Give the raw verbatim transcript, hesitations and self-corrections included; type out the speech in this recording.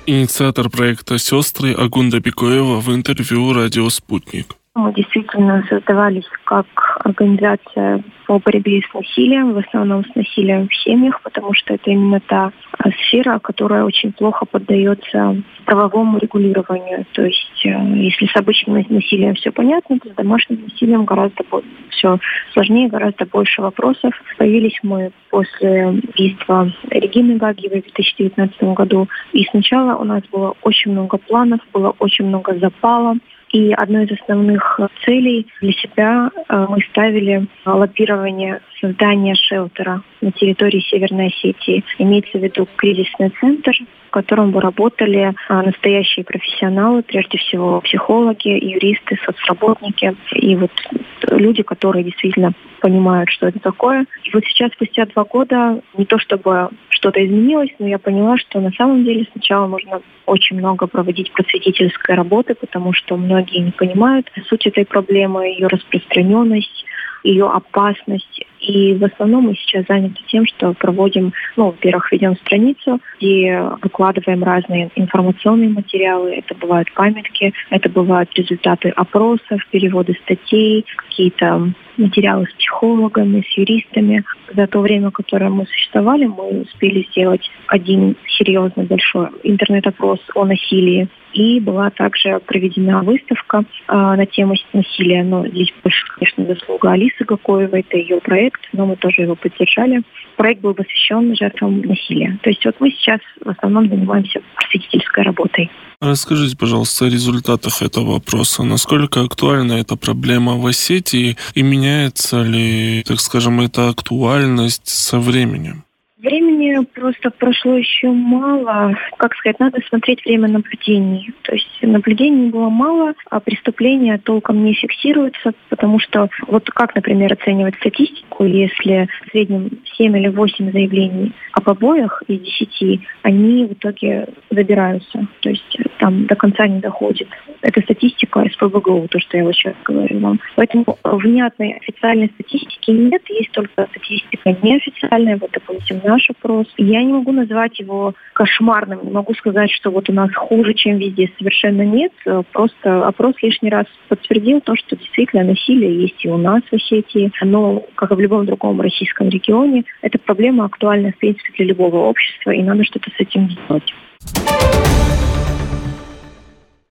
Инициатор проекта «Сестры» Агунда Бикоева в интервью «Радио Спутник». Мы действительно создавались как организация по борьбе с насилием, в основном с насилием в семьях, потому что это именно та сфера, которая очень плохо поддается правовому регулированию. То есть, если с обычным насилием все понятно, то с домашним насилием гораздо все сложнее, гораздо больше вопросов. Появились мы после убийства Регины Гагиевой в две тысячи девятнадцатом году. И сначала у нас было очень много планов, было очень много запала. И одной из основных целей для себя мы ставили лоббирование создания шелтера на территории Северной Осетии. Имеется в виду кризисный центр, в котором бы работали настоящие профессионалы, прежде всего психологи, юристы, соцработники и вот люди, которые действительно понимают, что это такое. И вот сейчас, спустя два года, не то чтобы что-то изменилось, но я поняла, что на самом деле сначала нужно очень много проводить просветительской работы, потому что многие не понимают суть этой проблемы, ее распространенность, ее опасность. И в основном мы сейчас заняты тем, что проводим, ну, во-первых, ведем страницу, где выкладываем разные информационные материалы. Это бывают памятки, это бывают результаты опросов, переводы статей, какие-то материалы с психологами, с юристами. За то время, которое мы существовали, мы успели сделать один серьезный большой интернет-опрос о насилии. И была также проведена выставка э, на тему насилия. Но здесь больше, конечно, заслуга Алисы Гакоевой, это ее проект, но мы тоже его поддержали. Проект был посвящен жертвам насилия. То есть вот мы сейчас в основном занимаемся просветительской работой. Расскажите, пожалуйста, о результатах этого опроса. Насколько актуальна эта проблема в Осетии и меняется ли, так скажем, эта актуальность со временем? Времени просто прошло еще мало. Как сказать, надо смотреть время наблюдений. То есть наблюдений было мало, а преступления толком не фиксируются, потому что вот как, например, оценивать статистику, если в среднем семь или восемь заявлений о побоях из десяти, они в итоге забираются. То есть там до конца не доходит. Это статистика эс пэ бэ гэ у, то, что я вот сейчас говорю вам. Поэтому внятной официальной статистики нет, есть только статистика неофициальная, вот, допустим, наш опрос. Я не могу назвать его кошмарным, не могу сказать, что вот у нас хуже, чем везде, совершенно нет. Просто опрос лишний раз подтвердил то, что действительно насилие есть и у нас в Осетии, но, как и в любом другом российском регионе, эта проблема актуальна, в принципе, для любого общества, и надо что-то с этим делать.